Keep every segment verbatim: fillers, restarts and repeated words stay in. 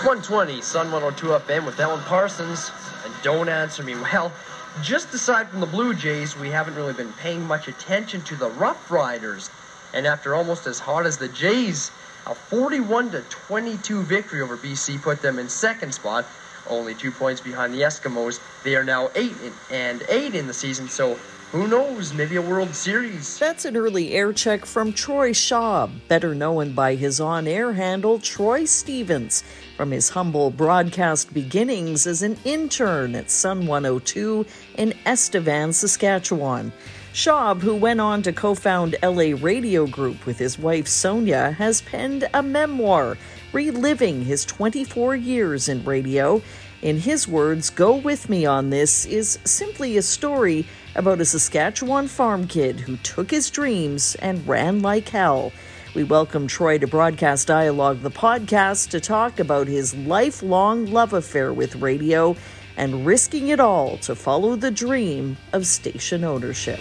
one twenty, Sun one oh two F M with Ellen Parsons, and Don't Answer Me. Well, just aside from the Blue Jays, we haven't really been paying much attention to the Rough Riders. And after almost as hot as the Jays, a forty-one to twenty-two victory over B C put them in second spot, only two points behind the Eskimos. They are now eight and eight in the season, so who knows, maybe a World Series. That's an early air check from Troy Schaub, better known by his on-air handle, Troy Stevens, from his humble broadcast beginnings as an intern at Sun one oh two in Estevan, Saskatchewan. Schaub, who went on to co-found L A Radio Group with his wife Sonia, has penned a memoir reliving his twenty-four years in radio. In his words, "Go with me on this" is simply a story about a Saskatchewan farm kid who took his dreams and ran like hell. We welcome Troy to Broadcast Dialogue, the podcast, to talk about his lifelong love affair with radio and risking it all to follow the dream of station ownership.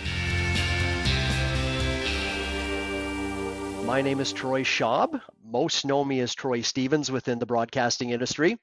My name is Troy Schaub. Most know me as Troy Stevens within the broadcasting industry.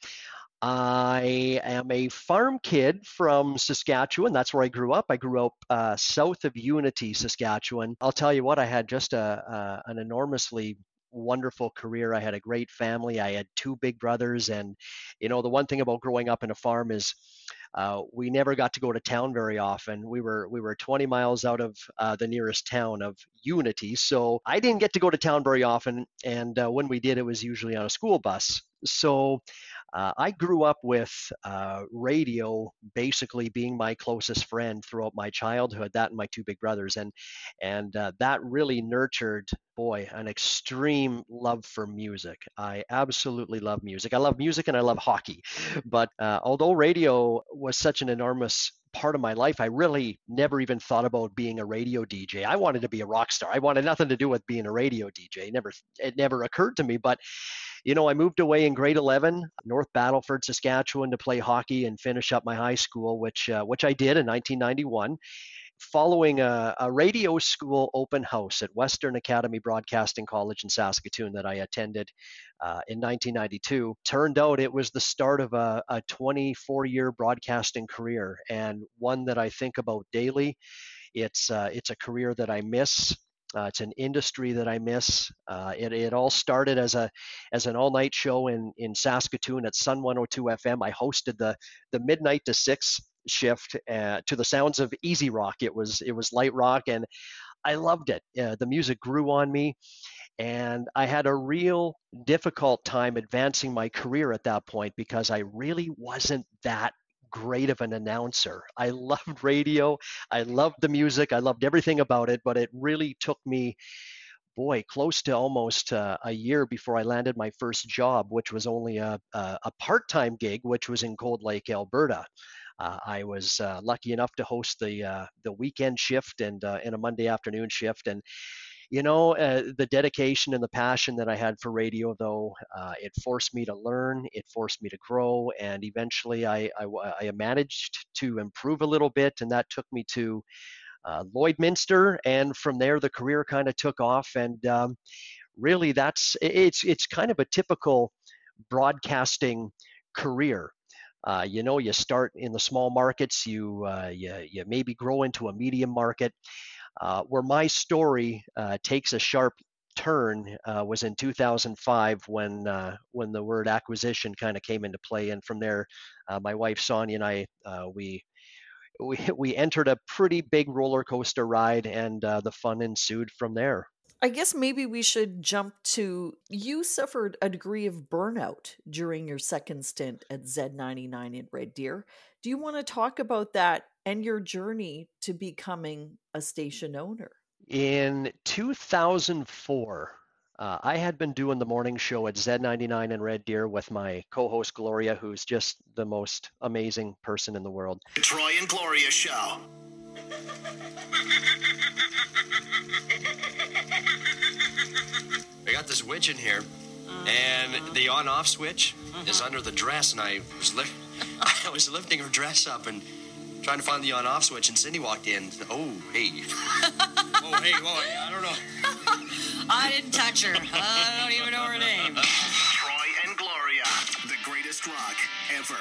I am a farm kid from Saskatchewan. That's where I grew up. I grew up uh, south of Unity, Saskatchewan. I'll tell you what, I had just a, a an enormously wonderful career. I had a great family. I had two big brothers. And, you know, the one thing about growing up in a farm is uh, we never got to go to town very often. We were we were twenty miles out of uh, the nearest town of Unity. So I didn't get to go to town very often. And uh, when we did, it was usually on a school bus. So Uh, I grew up with uh, radio basically being my closest friend throughout my childhood, that and my two big brothers. And and uh, that really nurtured, boy, an extreme love for music. I absolutely love music. I love music and I love hockey. But uh, although radio was such an enormous part of my life, I really never even thought about being a radio D J. I wanted to be a rock star. I wanted nothing to do with being a radio D J. It never, it never occurred to me. But you know, I moved away in grade eleven, North Battleford, Saskatchewan, to play hockey and finish up my high school, which uh, which I did in nineteen ninety-one. Following a, a radio school open house at Western Academy Broadcasting College in Saskatoon that I attended uh, in nineteen ninety-two, turned out it was the start of a, a twenty-four-year broadcasting career, and one that I think about daily. It's uh, it's a career that I miss. Uh, it's an industry that I miss. Uh, it, it all started as a as an all-night show in, in Saskatoon at Sun one oh two F M. I hosted the the midnight to six shift uh, to the sounds of easy rock. It was it was light rock, and I loved it. Uh, the music grew on me, and I had a real difficult time advancing my career at that point because I really wasn't that great of an announcer. I loved radio. I loved the music. I loved everything about it, but it really took me, boy, close to almost uh, a year before I landed my first job, which was only a, a, a part-time gig, which was in Cold Lake, Alberta. Uh, I was uh, lucky enough to host the uh, the weekend shift and uh, and a Monday afternoon shift. And you know, uh, the dedication and the passion that I had for radio, though, uh, it forced me to learn, it forced me to grow, and eventually I, I, I managed to improve a little bit, and that took me to uh, Lloydminster, and from there the career kind of took off, and um, really that's, it's, it's kind of a typical broadcasting career. Uh, you know, you start in the small markets, you, uh, you, you maybe grow into a medium market. Uh, where my story uh, takes a sharp turn uh, was in two thousand five when uh, when the word acquisition kind of came into play, and from there, uh, my wife Sonia and I uh, we we we entered a pretty big roller coaster ride, and uh, the fun ensued from there. I guess maybe we should jump to, you suffered a degree of burnout during your second stint at Z ninety-nine in Red Deer. Do you want to talk about that and your journey to becoming a station owner? In two thousand four, uh, I had been doing the morning show at Z ninety-nine in Red Deer with my co-host Gloria, who's just the most amazing person in the world. The Troy and Gloria Show. I got this witch in here, and the on-off switch mm-hmm. is under the dress, and I was li- I was lifting her dress up and trying to find the on-off switch, and Cindy walked in. Oh, hey. oh, hey, boy, I don't know. I didn't touch her. I don't even know her name. Troy and Gloria, the great best rock ever.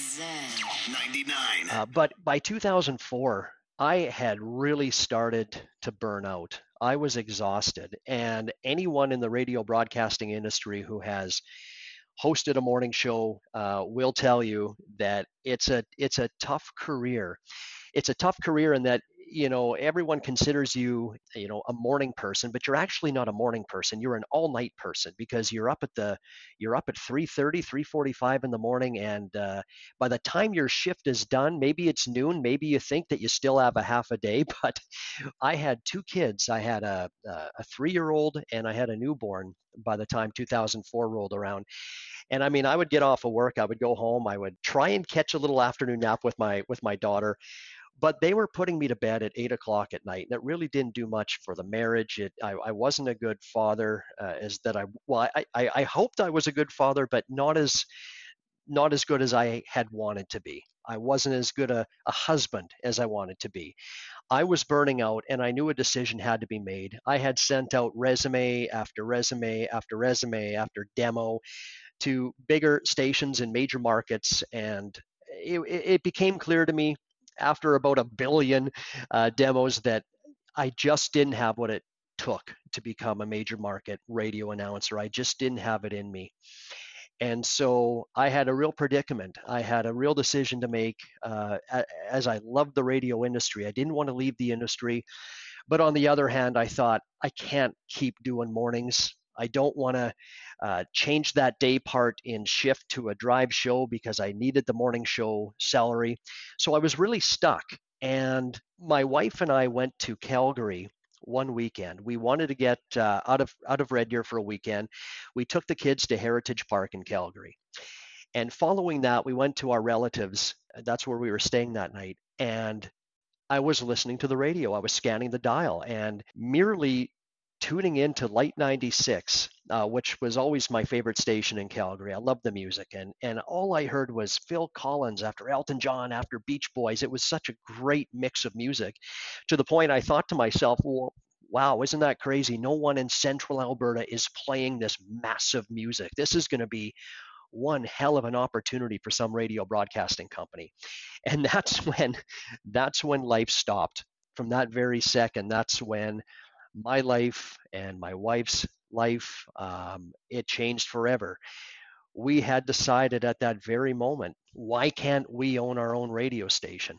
Zen ninety-nine. Uh, but by two thousand four, I had really started to burn out. I was exhausted. And anyone in the radio broadcasting industry who has hosted a morning show uh, will tell you that it's a it's a tough career. It's a tough career in that, you know, everyone considers you, you know, a morning person, but you're actually not a morning person. You're an all-night person because you're up at the, you're up at three thirty, three forty-five in the morning, and uh, by the time your shift is done, maybe it's noon, maybe you think that you still have a half a day. But I had two kids. I had a a three-year-old and I had a newborn by the time two thousand four rolled around. And I mean, I would get off of work, I would go home, I would try and catch a little afternoon nap with my with my daughter. But they were putting me to bed at eight o'clock at night, and it really didn't do much for the marriage. It, I, I wasn't a good father, uh, as that I well, I, I, I hoped I was a good father, but not as not as good as I had wanted to be. I wasn't as good a, a husband as I wanted to be. I was burning out, and I knew a decision had to be made. I had sent out resume after resume after resume after demo to bigger stations in major markets, and it, it became clear to me after about a billion uh, demos that I just didn't have what it took to become a major market radio announcer. I just didn't have it in me. And so I had a real predicament. I had a real decision to make. Uh, as I loved the radio industry, I didn't want to leave the industry. But on the other hand, I thought, I can't keep doing mornings. I don't want to uh, change that day part in shift to a drive show because I needed the morning show salary. So I was really stuck. And my wife and I went to Calgary one weekend. We wanted to get uh, out of out of Red Deer for a weekend. We took the kids to Heritage Park in Calgary. And following that, we went to our relatives. That's where we were staying that night. And I was listening to the radio. I was scanning the dial and merely tuning in to Light ninety-six, uh, which was always my favorite station in Calgary. I loved the music. And, and all I heard was Phil Collins after Elton John, after Beach Boys. It was such a great mix of music, to the point I thought to myself, well, wow, isn't that crazy? No one in central Alberta is playing this massive music. This is going to be one hell of an opportunity for some radio broadcasting company. And that's when that's when life stopped. From that very second, that's when my life and my wife's life, um, it changed forever. We had decided at that very moment, why can't we own our own radio station?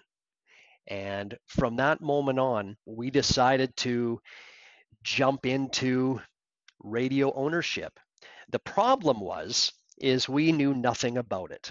And from that moment on, we decided to jump into radio ownership. The problem was, is we knew nothing about it.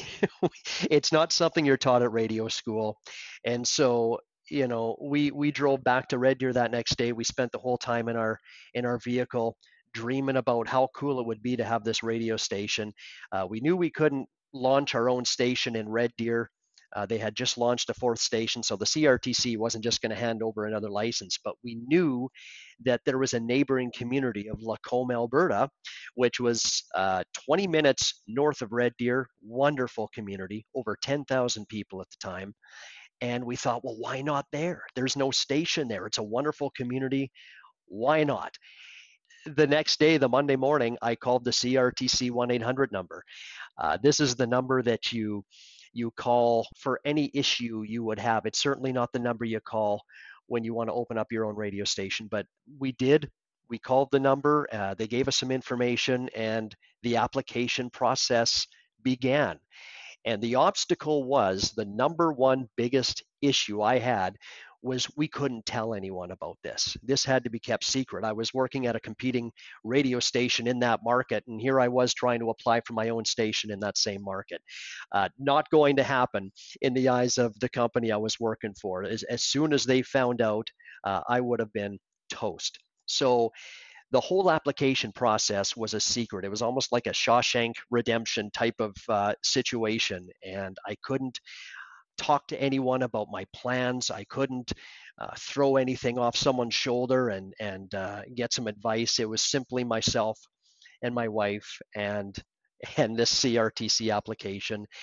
It's not something you're taught at radio school. And so, you know, we we drove back to Red Deer that next day. We spent the whole time in our in our vehicle dreaming about how cool it would be to have this radio station. Uh, we knew we couldn't launch our own station in Red Deer. Uh, they had just launched a fourth station, so the C R T C wasn't just going to hand over another license. But we knew that there was a neighboring community of Lacombe, Alberta, which was uh, twenty minutes north of Red Deer. Wonderful community, over ten thousand people at the time. And we thought, well, why not there? There's no station there. It's a wonderful community. Why not? The next day, the Monday morning, I called the C R T C one eight hundred number. Uh, this is the number that you you call for any issue you would have. It's certainly not the number you call when you want to open up your own radio station, but we did. We called the number, uh, they gave us some information, and the application process began. And the obstacle was, the number one biggest issue I had was we couldn't tell anyone about this. This had to be kept secret. I was working at a competing radio station in that market, and here I was trying to apply for my own station in that same market. Uh, not going to happen in the eyes of the company I was working for. As, as soon as they found out, uh, I would have been toast. So the whole application process was a secret. It was almost like a Shawshank Redemption type of uh, situation, and I couldn't talk to anyone about my plans. I couldn't uh, throw anything off someone's shoulder and and uh, get some advice. It was simply myself and my wife and and this C R T C application.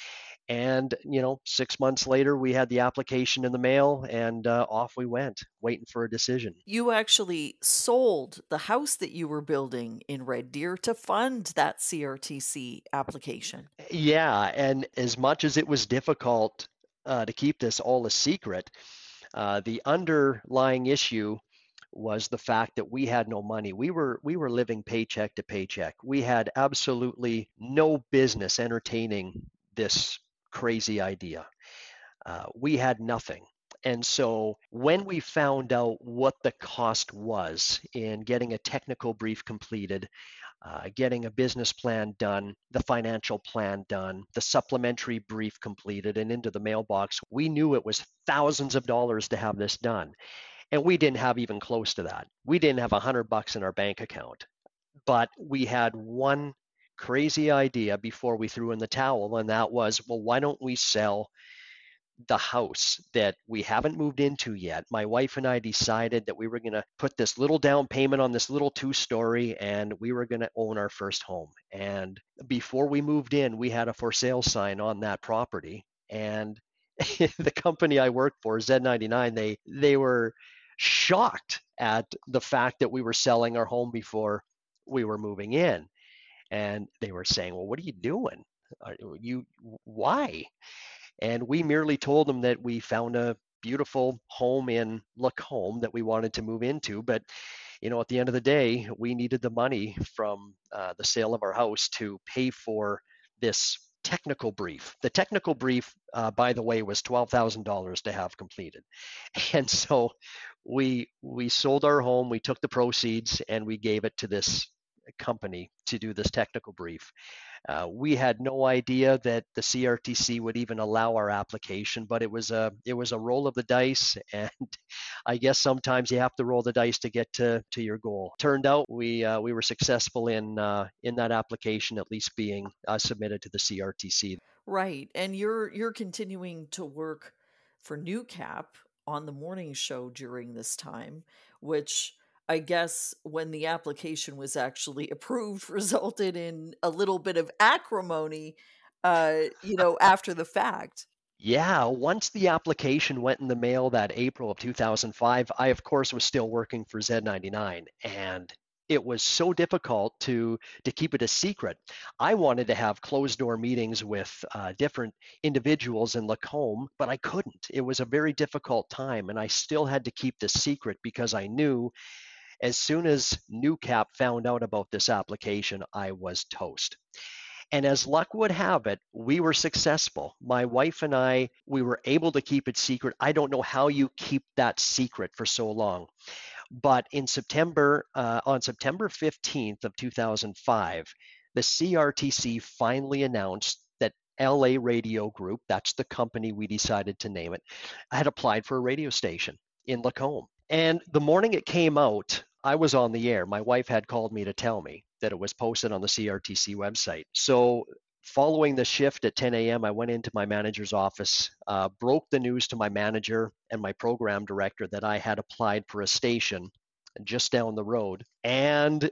And, you know, six months later, we had the application in the mail and uh, off we went, waiting for a decision. You actually sold the house that you were building in Red Deer to fund that C R T C application. Yeah. And as much as it was difficult uh, to keep this all a secret, uh, the underlying issue was the fact that we had no money. We were we were living paycheck to paycheck. We had absolutely no business entertaining this crazy idea. Uh, we had nothing. And so when we found out what the cost was in getting a technical brief completed, uh, getting a business plan done, the financial plan done, the supplementary brief completed and into the mailbox, we knew it was thousands of dollars to have this done. And we didn't have even close to that. We didn't have a hundred bucks in our bank account, but we had one crazy idea before we threw in the towel. And that was, well, why don't we sell the house that we haven't moved into yet? My wife and I decided that we were going to put this little down payment on this little two story and we were going to own our first home. And before we moved in, we had a for sale sign on that property. And the company I worked for, Z ninety-nine, they they were shocked at the fact that we were selling our home before we were moving in. And they were saying, well, what are you doing? Are you why? And we merely told them that we found a beautiful home in Lacombe that we wanted to move into. But, you know, at the end of the day, we needed the money from uh, the sale of our house to pay for this technical brief. The technical brief, uh, by the way, was twelve thousand dollars to have completed. And so we we sold our home, we took the proceeds, and we gave it to this company to do this technical brief. Uh, we had no idea that the C R T C would even allow our application, but it was a it was a roll of the dice, and I guess sometimes you have to roll the dice to get to, to your goal. Turned out we uh, we were successful in uh, in that application at least being uh, submitted to the C R T C. Right, and you're you're continuing to work for Newcap on the morning show during this time, which I guess when the application was actually approved resulted in a little bit of acrimony, uh, you know, after the fact. Yeah, once the application went in the mail that April of two thousand five, I of course was still working for Z ninety-nine, and it was so difficult to to keep it a secret. I wanted to have closed door meetings with uh, different individuals in Lacombe, but I couldn't. It was a very difficult time, and I still had to keep this secret because I knew as soon as Newcap found out about this application, I was toast. And as luck would have it, we were successful. My wife and I, we were able to keep it secret. I don't know how you keep that secret for so long. But in September, uh, on September fifteenth of two thousand five, the C R T C finally announced that L A Radio Group, that's the company we decided to name it, had applied for a radio station in Lacombe. And the morning it came out, I was on the air. My wife had called me to tell me that it was posted on the C R T C website. So following the shift at ten a.m., I went into my manager's office, uh, broke the news to my manager and my program director that I had applied for a station just down the road. And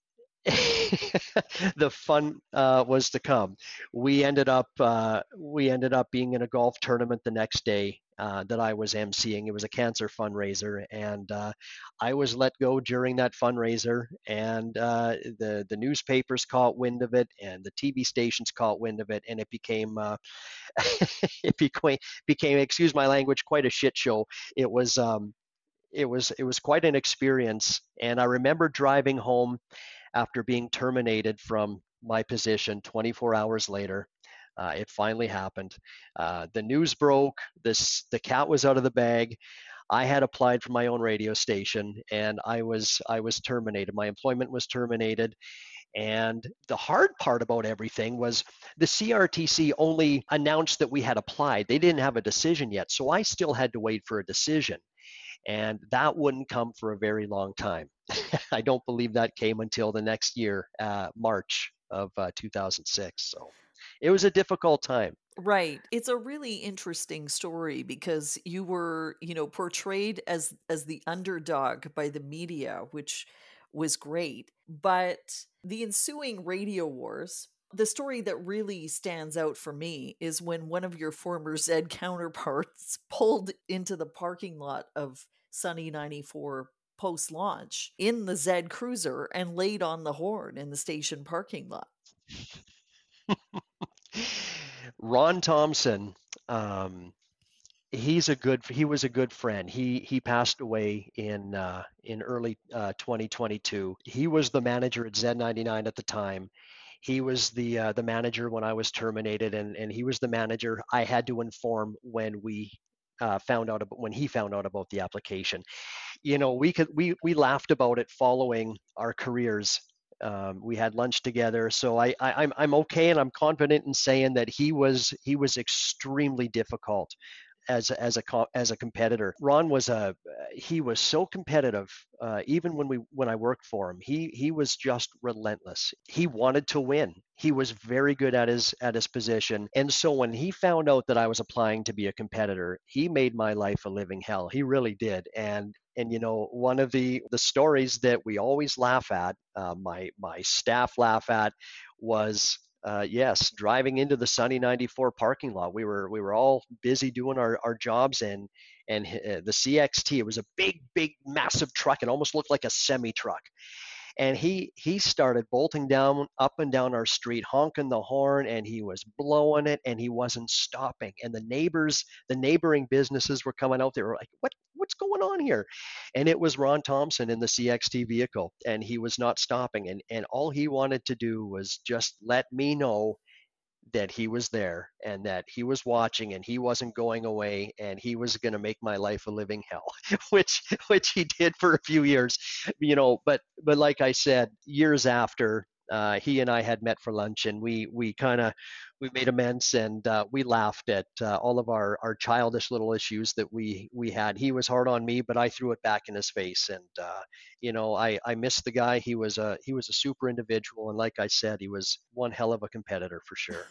the fun uh, was to come. We ended up uh, we ended up being in a golf tournament the next day uh, that I was emceeing. It was a cancer fundraiser, and uh, I was let go during that fundraiser. And uh, the the newspapers caught wind of it, and the T V stations caught wind of it, and it became uh, it became became excuse my language, quite a shit show. It was um, it was it was quite an experience, and I remember driving home after being terminated from my position twenty-four hours later. Uh, it finally happened. Uh, the news broke. This the cat was out of the bag. I had applied for my own radio station, and I was I was terminated. My employment was terminated. And the hard part about everything was the C R T C only announced that we had applied. They didn't have a decision yet, so I still had to wait for a decision. And that wouldn't come for a very long time. I don't believe that came until the next year, uh, March of uh, two thousand six. So it was a difficult time. Right. It's a really interesting story because you were, you know, portrayed as as the underdog by the media, which was great. But the ensuing radio wars The story that really stands out for me is when one of your former Zed counterparts pulled into the parking lot of Sunny ninety-four post launch in the Zed Cruiser and laid on the horn in the station parking lot. Ron Thompson, um, he's a good he was a good friend. He he passed away in uh, in early uh, twenty twenty-two. He was the manager at Z ninety-nine at the time. He was the uh, the manager when I was terminated, and and he was the manager I had to inform when we uh, found out about when he found out about the application. You know, we could we we laughed about it following our careers. Um, we had lunch together, so I, I I'm I'm okay, and I'm confident in saying that he was he was extremely difficult as a- as a co- as a competitor. Ron was a he was so competitive. Uh, even when we when I worked for him, he he was just relentless. He wanted to win. He was very good at his at his position, and so when he found out that I was applying to be a competitor, he made my life a living hell. He really did, and and you know, one of the the stories that we always laugh at, uh, my my staff laugh at, was uh, yes, driving into the Sunny ninety-four parking lot. We were we were all busy doing our, our jobs, and and uh, the C X T. It was a big, big, massive truck. It almost looked like a semi truck. And he he started bolting down up and down our street, honking the horn, and he was blowing it, and he wasn't stopping. And the neighbors, the neighboring businesses were coming out. They were like, "What what's going on here?" And it was Ron Thompson in the C X T vehicle, and he was not stopping. And and all he wanted to do was just let me know that he was there and that he was watching and he wasn't going away and he was going to make my life a living hell, which which he did for a few years, you know. But but like I said, years after, uh, he and I had met for lunch, and we we kind of we made amends, and uh, we laughed at uh, all of our our childish little issues that we we had. He was hard on me, but I threw it back in his face, and uh, you know, I I missed the guy. He was a he was a super individual, and like I said, he was one hell of a competitor for sure.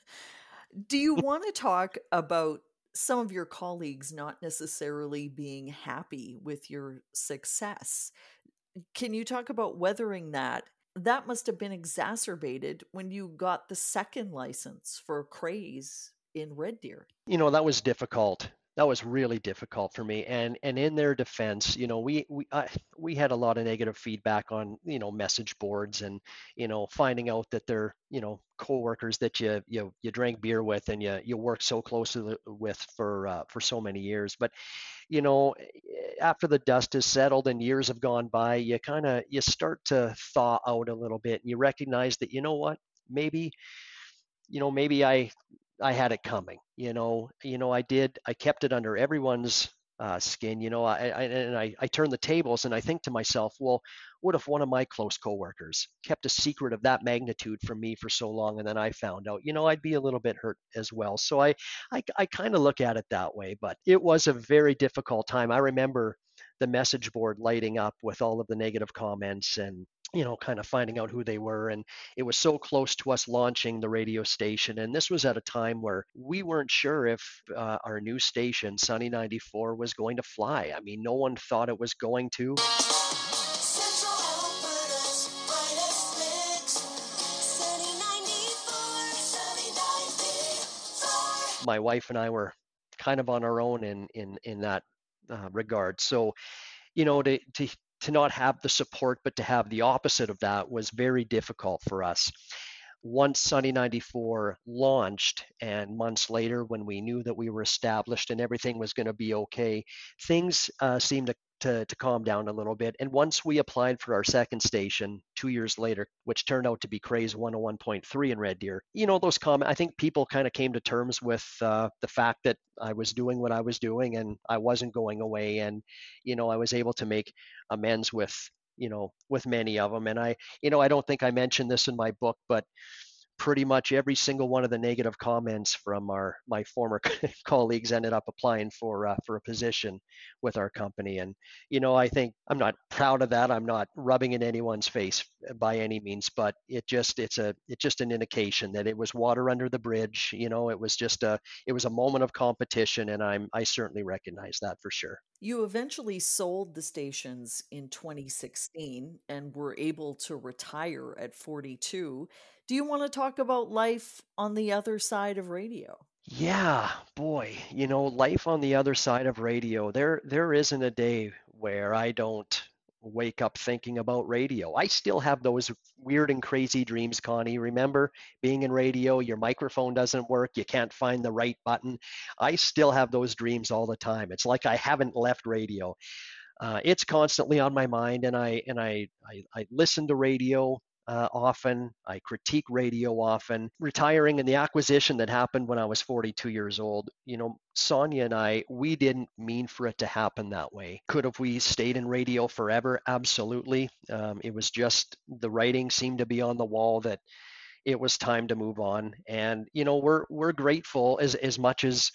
Do you want to talk about some of your colleagues not necessarily being happy with your success? Can you talk about weathering that? That must have been exacerbated when you got the second license for Craze in Red Deer. You know, that was difficult. That was really difficult for me. And and in their defense, you know, we we I, we had a lot of negative feedback on, you know, message boards, and you know, finding out that they're, you know, coworkers that you you you drank beer with and you you worked so closely with for uh, for so many years. But you know, after the dust has settled and years have gone by, you kind of you start to thaw out a little bit, and you recognize that, you know what, maybe you know maybe I I had it coming. You know, you know, I did. I kept it under everyone's uh, skin. You know, I, I and I, I turn the tables and I think to myself, well, what if one of my close coworkers kept a secret of that magnitude from me for so long, and then I found out? You know, I'd be a little bit hurt as well. So I, I, I kind of look at it that way. But it was a very difficult time. I remember the message board lighting up with all of the negative comments, and you know, kind of finding out who they were. And it was so close to us launching the radio station. And this was at a time where we weren't sure if uh, our new station, Sunny ninety-four, was going to fly. I mean, no one thought it was going to. My wife and I were kind of on our own in in in that uh, regard. So, you know, to to to not have the support, but to have the opposite of that was very difficult for us. Once Sunny ninety-four launched, and months later, when we knew that we were established and everything was going to be okay, things uh, seemed to, to to calm down a little bit. And once we applied for our second station two years later, which turned out to be Craze one oh one point three in Red Deer, you know, those comments, I think people kind of came to terms with uh, the fact that I was doing what I was doing and I wasn't going away, and you know, I was able to make amends with you know with many of them. And I you know I don't think I mentioned this in my book, but pretty much every single one of the negative comments from our my former colleagues ended up applying for uh, for a position with our company. And you know, I think I'm not proud of that. I'm not rubbing in anyone's face by any means, but it just it's a it's just an indication that it was water under the bridge. You know, it was just a it was a moment of competition, and I'm I certainly recognize that for sure. You eventually sold the stations in twenty sixteen and were able to retire at forty-two. Do you want to talk about life on the other side of radio? Yeah, boy, you know, life on the other side of radio. There there isn't a day where I don't wake up thinking about radio. I still have those weird and crazy dreams, Connie. Remember being in radio, your microphone doesn't work, you can't find the right button. I still have those dreams all the time. It's like I haven't left radio. Uh, it's constantly on my mind, and I and I I, I listen to radio uh, often. I critique radio often. Retiring and the acquisition that happened when I was forty-two years old. You know, Sonia and I, we didn't mean for it to happen that way. Could have we stayed in radio forever? Absolutely. Um, it was just the writing seemed to be on the wall that it was time to move on. And you know, we're we're grateful as as much as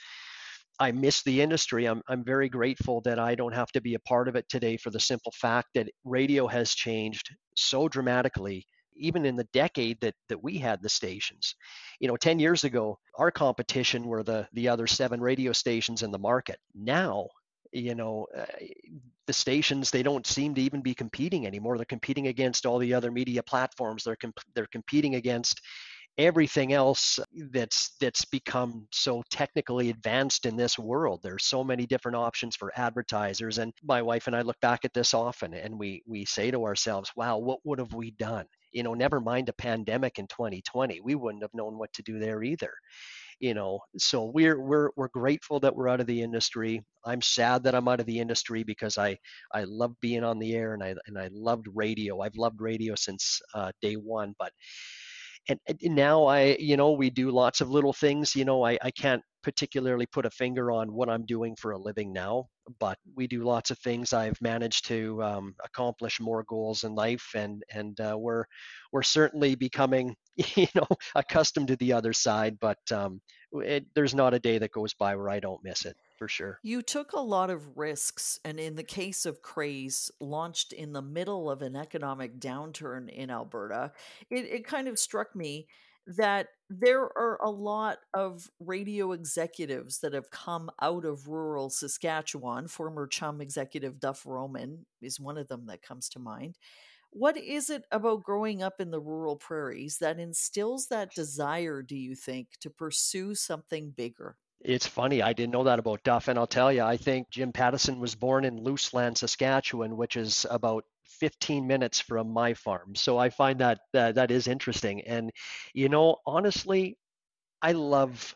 I miss the industry. I'm, I'm very grateful that I don't have to be a part of it today for the simple fact that radio has changed so dramatically, even in the decade that, that we had the stations. You know, ten years ago, our competition were the, the other seven radio stations in the market. Now, you know, uh, the stations, they don't seem to even be competing anymore. They're competing against all the other media platforms. They're, comp- they're competing against everything else that's that's become so technically advanced in this world. There's so many different options for advertisers, and my wife and I look back at this often, and we we say to ourselves, wow, what would have we done? You know, never mind a pandemic in twenty twenty, we wouldn't have known what to do there either. You know, so we're we're we're grateful that we're out of the industry. I'm sad that I'm out of the industry because I I love being on the air, and I and I loved radio. I've loved radio since uh, day one, but and, and now I, you know, we do lots of little things. You know, I, I can't particularly put a finger on what I'm doing for a living now, but we do lots of things. I've managed to um, accomplish more goals in life, and and uh, we're we're certainly becoming, you know, accustomed to the other side. But um, it, there's not a day that goes by where I don't miss it, for sure. You took a lot of risks, and in the case of Craze, launched in the middle of an economic downturn in Alberta. It, it kind of struck me that there are a lot of radio executives that have come out of rural Saskatchewan. Former Chum executive Duff Roman is one of them that comes to mind. What is it about growing up in the rural prairies that instills that desire, do you think, to pursue something bigger? It's funny. I didn't know that about Duff. And I'll tell you, I think Jim Pattison was born in Looseland, Saskatchewan, which is about fifteen minutes from my farm. So I find that uh, that is interesting. And, you know, honestly, I love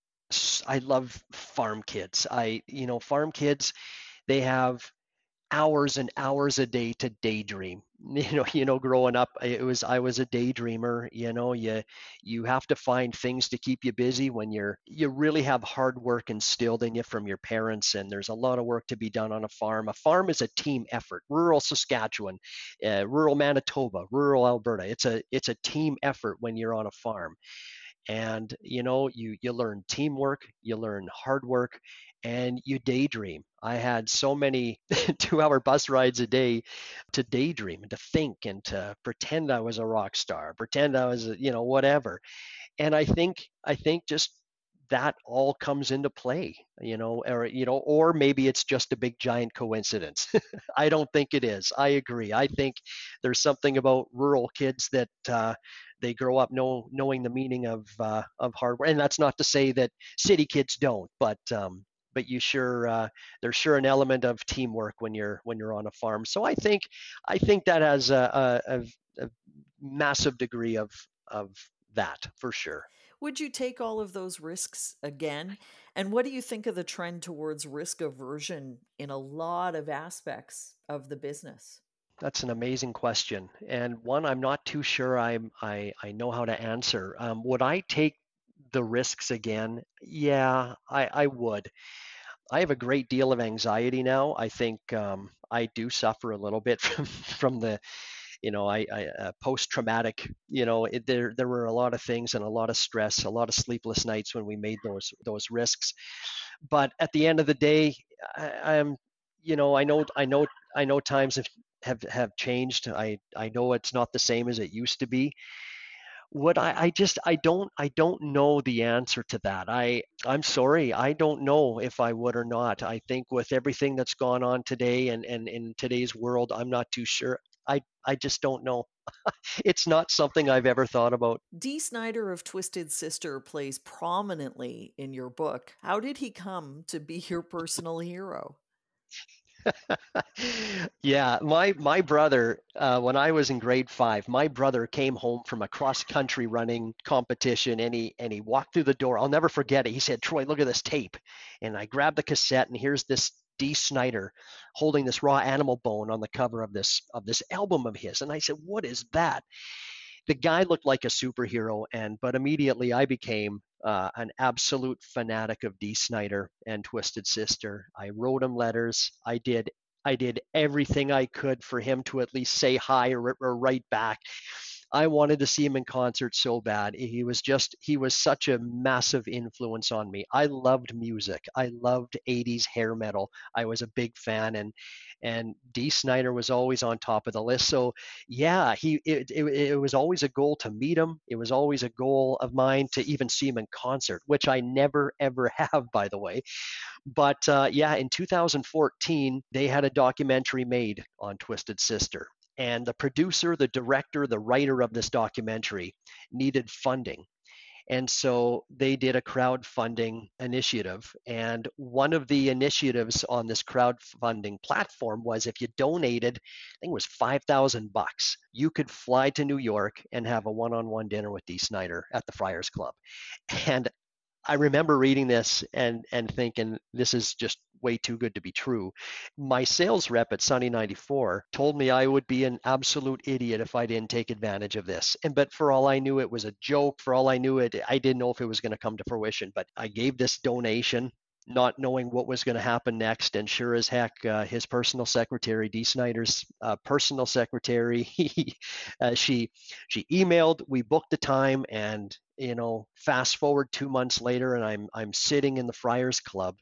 I love farm kids. I, you know, farm kids, they have hours and hours a day to daydream. You know, you know, growing up, it was I was a daydreamer. You know, you you have to find things to keep you busy when you're you really have hard work instilled in you from your parents, and there's a lot of work to be done on a farm. A farm is a team effort. Rural Saskatchewan, uh, rural Manitoba, rural Alberta. It's a it's a team effort when you're on a farm. And you know, you you learn teamwork, you learn hard work, and you daydream. I had so many two hour bus rides a day to daydream and to think and to pretend I was a rock star, pretend I was, you know, whatever. And I think I think just that all comes into play, you know, or you know, or maybe it's just a big giant coincidence. I don't think it is. I agree. I think there's something about rural kids that uh, they grow up know, knowing the meaning of uh, of hard work, and that's not to say that city kids don't, but um, but you sure uh, there's sure an element of teamwork when you're when you're on a farm. So I think I think that has a, a, a massive degree of of that for sure. Would you take all of those risks again? And what do you think of the trend towards risk aversion in a lot of aspects of the business? That's an amazing question, and one I'm not too sure I'm, I I know how to answer. Um, would I take the risks again? Yeah, I, I would. I have a great deal of anxiety now. I think um, I do suffer a little bit from from the you know, I, I uh, post-traumatic, you know, it, there there were a lot of things and a lot of stress, a lot of sleepless nights when we made those those risks. But at the end of the day, I, I'm, you know, I know I know I know times have have, have changed. I I know it's not the same as it used to be. What I, I just I don't I don't know the answer to that. I I'm sorry, I don't know if I would or not. I think with everything that's gone on today and and in today's world, I'm not too sure. I I just don't know. it's not something I've ever thought about. Dee Snider of Twisted Sister plays prominently in your book. How did he come to be your personal hero? Yeah, my my brother, uh, when I was in grade five, my brother came home from a cross country running competition, and he and he walked through the door. I'll never forget it. He said, "Troy, look at this tape," and I grabbed the cassette, and here's this Dee Snider holding this raw animal bone on the cover of this of this album of his, and I said, "What is that?" The guy looked like a superhero, and but immediately I became uh, an absolute fanatic of Dee Snider and Twisted Sister. I wrote him letters. I did I did everything I could for him to at least say hi or, or write back. I wanted to see him in concert so bad. He was just, he was such a massive influence on me. I loved music. I loved eighties hair metal. I was a big fan, and and Dee Snider was always on top of the list. So yeah, he it, it, it was always a goal to meet him. It was always a goal of mine to even see him in concert, which I never ever have, by the way. But uh, yeah, in two thousand fourteen, they had a documentary made on Twisted Sister. And the producer, the director, the writer of this documentary needed funding. And so they did a crowdfunding initiative. And one of the initiatives on this crowdfunding platform was if you donated, I think it was five thousand bucks, you could fly to New York and have a one-on-one dinner with Dee Snider at the Friars Club. And I remember reading this and and thinking this is just way too good to be true. My sales rep at Sunny ninety-four told me I would be an absolute idiot if I didn't take advantage of this. And but for all I knew, it was a joke. For all I knew, it I didn't know if it was going to come to fruition. But I gave this donation, not knowing what was going to happen next. And sure as heck, uh, his personal secretary, Dee Snider's uh, personal secretary, he, uh, she she emailed. We booked the time, and you know, fast forward two months later, and I'm I'm sitting in the Friars Club.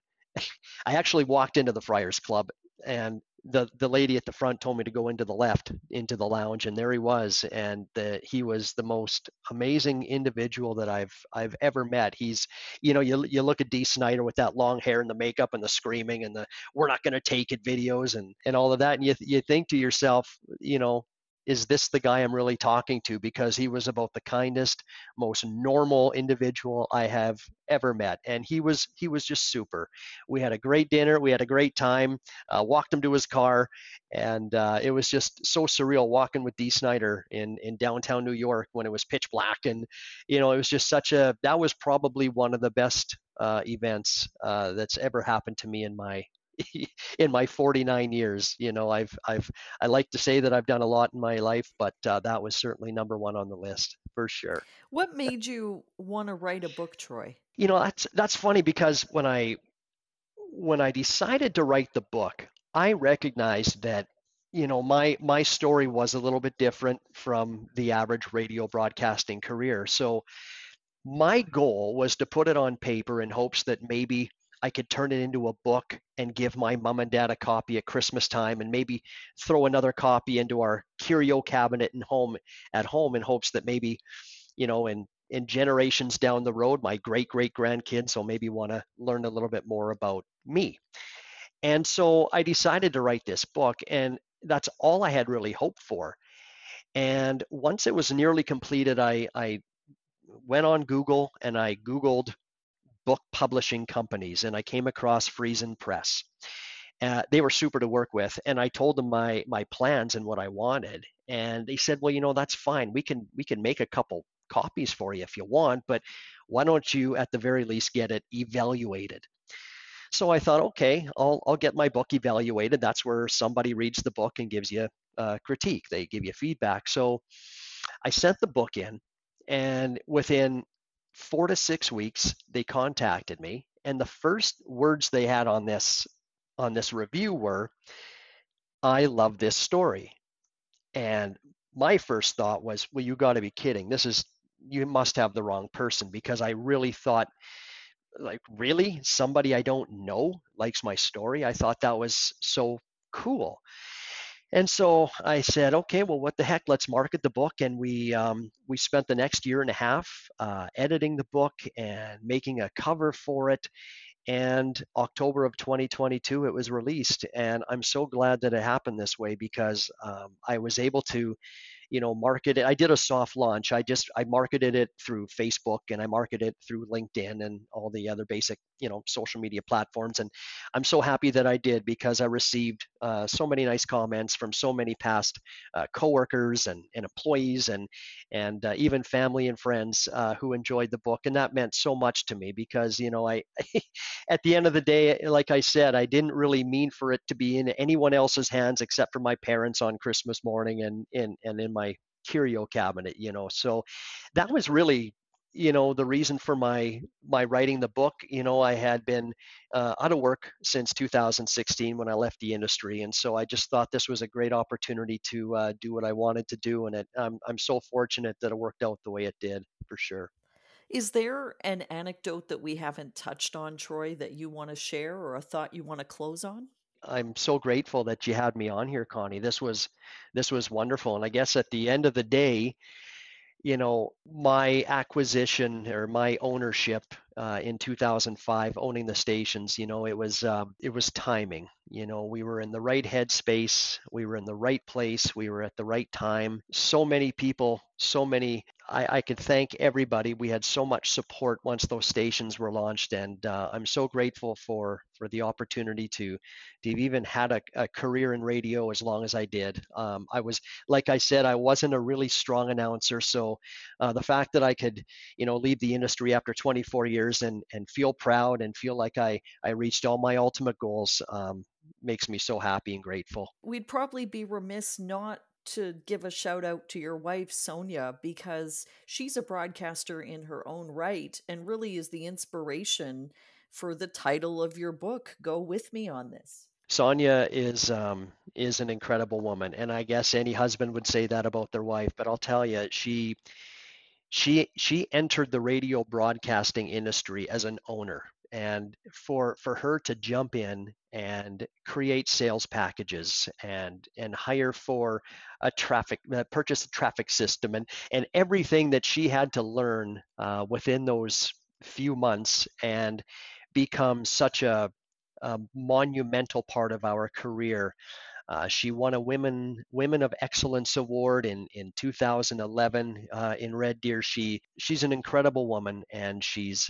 I actually walked into the Friars Club, and the the lady at the front told me to go into the left into the lounge, and there he was. And the, he was the most amazing individual that I've I've ever met. He's, you know, you you look at Dee Snider with that long hair and the makeup and the screaming and the "we're not going to take it" videos and and all of that, and you you think to yourself, you know, is this the guy I'm really talking to? Because he was about the kindest, most normal individual I have ever met, and he was he was just super. We had a great dinner, we had a great time. Uh, walked him to his car, and uh, it was just so surreal walking with Dee Snider in in downtown New York when it was pitch black, and you know, it was just such a that was probably one of the best uh, events uh, that's ever happened to me in my in my forty-nine years. You know, I've I've I like to say that I've done a lot in my life, but uh, that was certainly number one on the list for sure. What made you want to write a book, Troy? You know, that's that's funny because when I when I decided to write the book, I recognized that, you know, my my story was a little bit different from the average radio broadcasting career. So my goal was to put it on paper in hopes that maybe I could turn it into a book and give my mom and dad a copy at Christmas time, and maybe throw another copy into our curio cabinet and home at home in hopes that maybe, you know, in in generations down the road, my great great grandkids will maybe want to learn a little bit more about me. And so I decided to write this book, and that's all I had really hoped for. And once it was nearly completed, I, I went on Google and I Googled book publishing companies, and I came across Friesen Press. Uh, they were super to work with, and I told them my my plans and what I wanted, and they said, "Well, you know, that's fine. We can we can make a couple copies for you if you want, but why don't you at the very least get it evaluated?" So I thought, okay, I'll I'll get my book evaluated. That's where somebody reads the book and gives you a critique. They give you feedback. So I sent the book in, and within four to six weeks, they contacted me, and the first words they had on this on this review were, "I love this story." And my first thought was, well, you got to be kidding. This is you must have the wrong person, because I really thought, like, really, somebody I don't know likes my story? I thought that was so cool. And so I said, okay, well, what the heck? Let's market the book. And we um, we spent the next year and a half uh, editing the book and making a cover for it. And October of twenty twenty-two, it was released. And I'm so glad that it happened this way, because um, I was able to you know, market it. I did a soft launch. I just, I marketed it through Facebook, and I marketed it through LinkedIn and all the other basic, you know, social media platforms. And I'm so happy that I did, because I received uh, so many nice comments from so many past uh, coworkers and, and employees and, and uh, even family and friends uh, who enjoyed the book. And that meant so much to me, because, you know, I, at the end of the day, like I said, I didn't really mean for it to be in anyone else's hands except for my parents on Christmas morning and in, and in my curio cabinet, you know. So that was really, you know, the reason for my my writing the book. You know, I had been uh, out of work since two thousand sixteen when I left the industry, and so I just thought this was a great opportunity to uh, do what I wanted to do, and it, I'm I'm so fortunate that it worked out the way it did, for sure. Is there an anecdote that we haven't touched on, Troy, that you want to share, or a thought you want to close on? I'm so grateful that you had me on here, Connie. This was this was wonderful, and I guess at the end of the day, you know, my acquisition or my ownership uh, in two thousand five, owning the stations, you know, it was um, it was timing. You know, we were in the right headspace, we were in the right place, we were at the right time. So many people, so many. I, I could thank everybody. We had so much support once those stations were launched, and uh, I'm so grateful for for the opportunity to to have even had a, a career in radio as long as I did. Um, I was, like I said, I wasn't a really strong announcer, so uh, the fact that I could, you know, leave the industry after twenty-four years and and feel proud and feel like I I reached all my ultimate goals um, makes me so happy and grateful. We'd probably be remiss not to give a shout out to your wife, Sonia, because she's a broadcaster in her own right and really is the inspiration for the title of your book, Go With Me on This. Sonia is um, is an incredible woman, and I guess any husband would say that about their wife. But I'll tell you, she she she entered the radio broadcasting industry as an owner, and for for her to jump in and create sales packages and and hire for a traffic uh, purchase a traffic system and and everything that she had to learn uh, within those few months and become such a, a monumental part of our career. Uh, she won a Women Women of Excellence Award in, in two thousand eleven uh, in Red Deer. She she's an incredible woman, and she's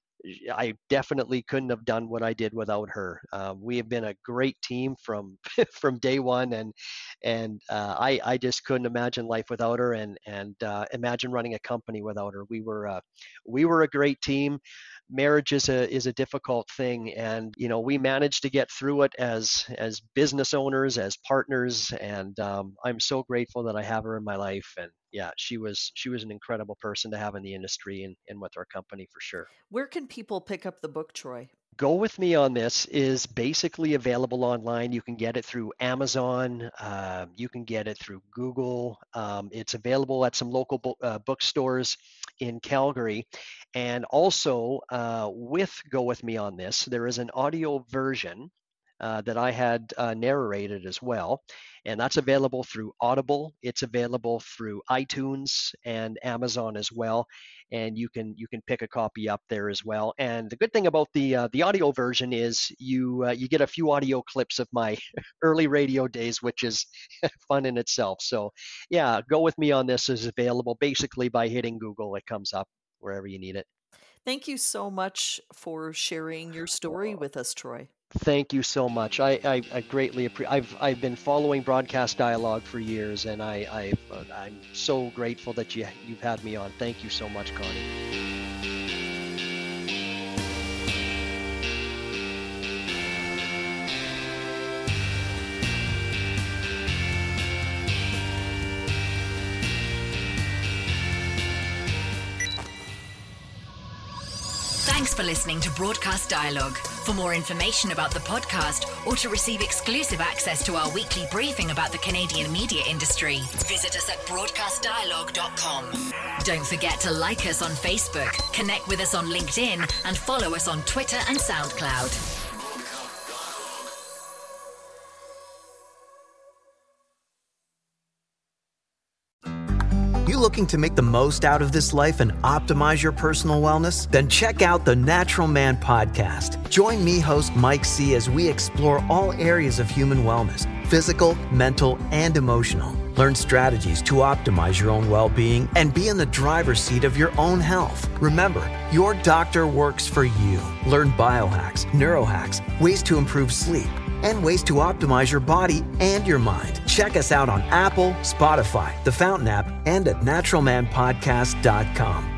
I definitely couldn't have done what I did without her. Uh, we have been a great team from from day one, and and uh, I I just couldn't imagine life without her, and and uh, imagine running a company without her. We were uh, we were a great team. Marriage is a is a difficult thing, and you know we managed to get through it as as business owners, as partners, and um, I'm so grateful that I have her in my life. And yeah, she was she was an incredible person to have in the industry and, and with our company, for sure. Where can people pick up the book, Troy? Go With Me on This is basically available online. You can get it through Amazon. Uh, you can get it through Google. Um, it's available at some local bo- uh, bookstores in Calgary. And also uh, with Go With Me on This, there is an audio version uh, that I had uh, narrated as well. And that's available through Audible. It's available through iTunes and Amazon as well. And you can you can pick a copy up there as well. And the good thing about the uh, the audio version is you uh, you get a few audio clips of my early radio days, which is fun in itself. So yeah, Go With Me on This is available basically by hitting Google. It comes up wherever you need it. Thank you so much for sharing your story with us, Troy. Thank you so much. I, I, I greatly appreciate. I've I've been following Broadcast Dialogue for years, and I, I I'm so grateful that you you've had me on. Thank you so much, Connie. Thanks for listening to Broadcast Dialogue. For more information about the podcast or to receive exclusive access to our weekly briefing about the Canadian media industry, visit us at broadcast dialogue dot com. Don't forget to like us on Facebook, connect with us on LinkedIn, and follow us on Twitter and SoundCloud. You looking to make the most out of this life and optimize your personal wellness? Then check out the Natural Man Podcast. Join me, host Mike C., as we explore all areas of human wellness, physical, mental, and emotional. Learn strategies to optimize your own well-being and be in the driver's seat of your own health. Remember, your doctor works for you. Learn biohacks, neurohacks, ways to improve sleep, and ways to optimize your body and your mind. Check us out on Apple, Spotify, the Fountain app, and at natural man podcast dot com.